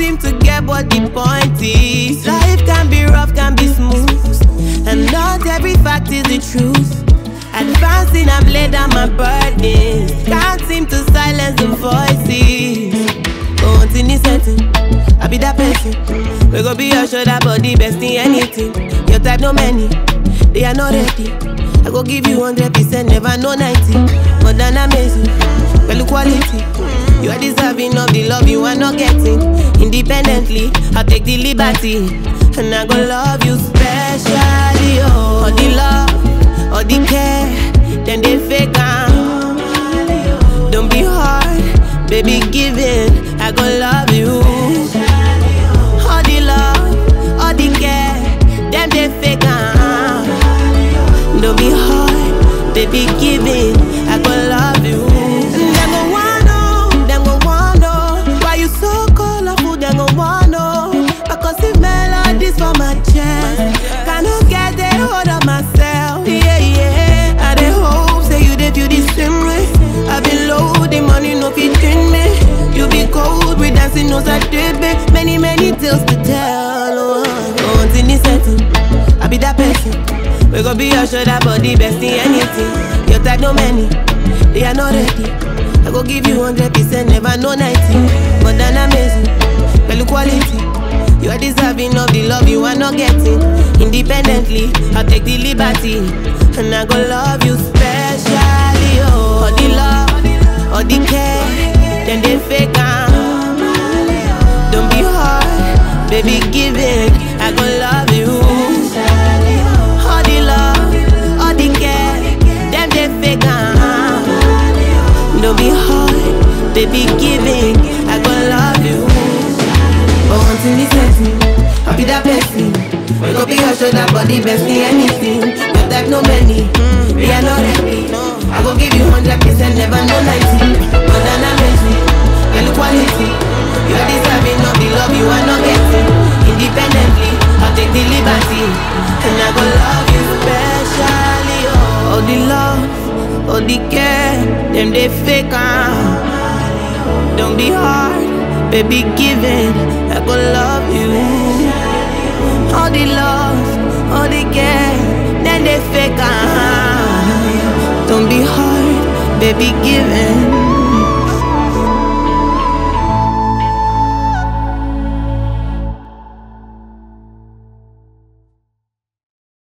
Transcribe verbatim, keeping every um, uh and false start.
seem to get what the point is. Life can be rough, can be smooth, and not every fact is the truth. Advancing, I've laid down my burdens. Can't seem to silence the voices. But once in this setting, I be that person. We gon' be your shoulder, body, best in anything. Your type no many, they are not ready. I go give you one hundred percent, never no ninety. More than amazing, well quality. You are deserving of the love you are not getting. Independently, I'll take the liberty, and I go love you specially. Oh, all the love, all the care, then they fake am. Don't be hard, baby, give it. I go love you. All the love, all the care, then they fake am. Don't be hard, baby, give it. I go love you. Them go wanna know, them go wanna know why you so colorful. Them go wanna know because the melodies for my chest. Cannot get the hold of myself. Yeah, yeah. I dey hope say you dey feel the same way. I been low, the money no fit in me. You be cold, we dancing no Saturday. Many many tales to tell. Oh, once in this setting, I be that person. We gon' be your shoulder, body, best in anything. Your type no many, they are not ready. I go give you one hundred percent, never no ninety. More than amazing, well quality. You are deserving of the love you are not getting. Independently, I'll take the liberty, and I go love you specially. Oh, all the love, all the care, then they fake am. Don't be hard, baby, give it. I go love you. All the love, all the care, them they fake am. Don't be hard, baby, give it. I go love you. But once in this setting, I'll be that person. We gon' be your shoulder, body, best in anything. Your type no many, mm, we are not ready. I go give you one hundred percent, never no ninety. More than amazing, well quality. You are deserving of the love you are not getting. Independently, I'll take the liberty, and I go love you specially. Oh, all the love, all the care, them they fake am. Don't be hard, baby, give it. I go love you. All the love, all the care, then they fake am. Don't be hard, baby, give it.